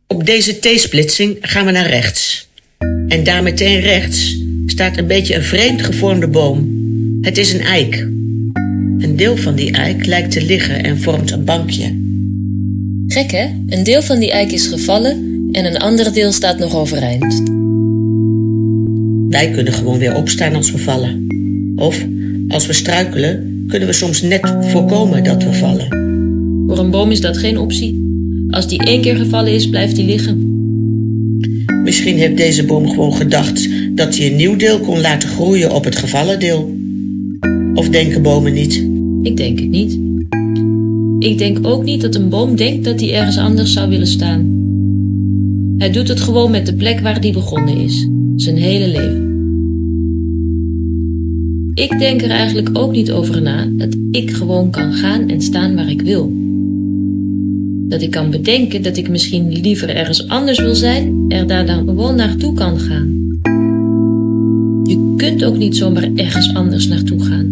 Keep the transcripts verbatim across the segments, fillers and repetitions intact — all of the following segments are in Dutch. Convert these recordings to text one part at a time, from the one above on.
Op deze T-splitsing gaan we naar rechts. En daar meteen rechts staat een beetje een vreemd gevormde boom. Het is een eik. Een deel van die eik lijkt te liggen en vormt een bankje. Gek hè? Een deel van die eik is gevallen en een ander deel staat nog overeind. Wij kunnen gewoon weer opstaan als we vallen. Of, als we struikelen, kunnen we soms net voorkomen dat we vallen. Voor een boom is dat geen optie. Als die één keer gevallen is, blijft die liggen. Misschien heeft deze boom gewoon gedacht dat hij een nieuw deel kon laten groeien op het gevallen deel. Of denken bomen niet? Ik denk het niet. Ik denk ook niet dat een boom denkt dat hij ergens anders zou willen staan. Hij doet het gewoon met de plek waar hij begonnen is. Zijn hele leven. Ik denk er eigenlijk ook niet over na dat ik gewoon kan gaan en staan waar ik wil. Dat ik kan bedenken dat ik misschien liever ergens anders wil zijn, er daar dan gewoon naartoe kan gaan. Je kunt ook niet zomaar ergens anders naartoe gaan.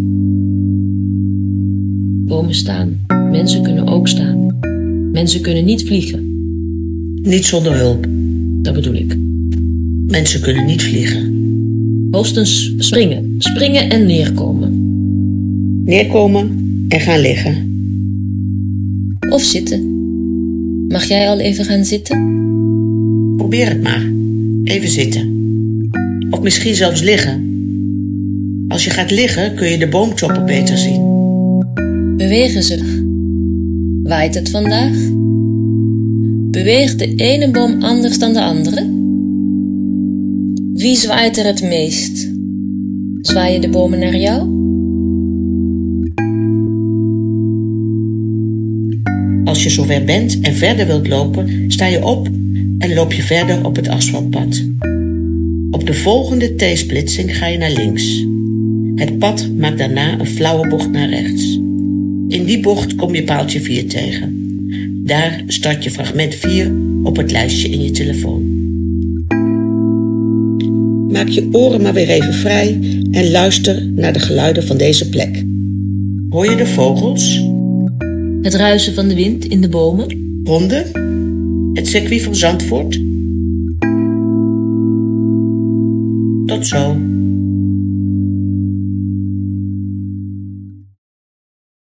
Bomen staan. Mensen kunnen ook staan. Mensen kunnen niet vliegen. Niet zonder hulp. Dat bedoel ik. Mensen kunnen niet vliegen. Hoogstens springen. Springen en neerkomen. Neerkomen en gaan liggen. Of zitten. Mag jij al even gaan zitten? Probeer het maar. Even zitten. Of misschien zelfs liggen. Als je gaat liggen kun je de boomtoppen beter zien. Bewegen ze. Waait het vandaag? Beweegt de ene boom anders dan de andere? Wie zwaait er het meest? Zwaaien de bomen naar jou? Als je zover bent en verder wilt lopen, sta je op en loop je verder op het asfaltpad. Op de volgende T-splitsing ga je naar links. Het pad maakt daarna een flauwe bocht naar rechts. In die bocht kom je paaltje vier tegen. Daar start je fragment vier op het lijstje in je telefoon. Maak je oren maar weer even vrij en luister naar de geluiden van deze plek. Hoor je de vogels? Het ruisen van de wind in de bomen? Honden? Het circuit van Zandvoort? Tot zo.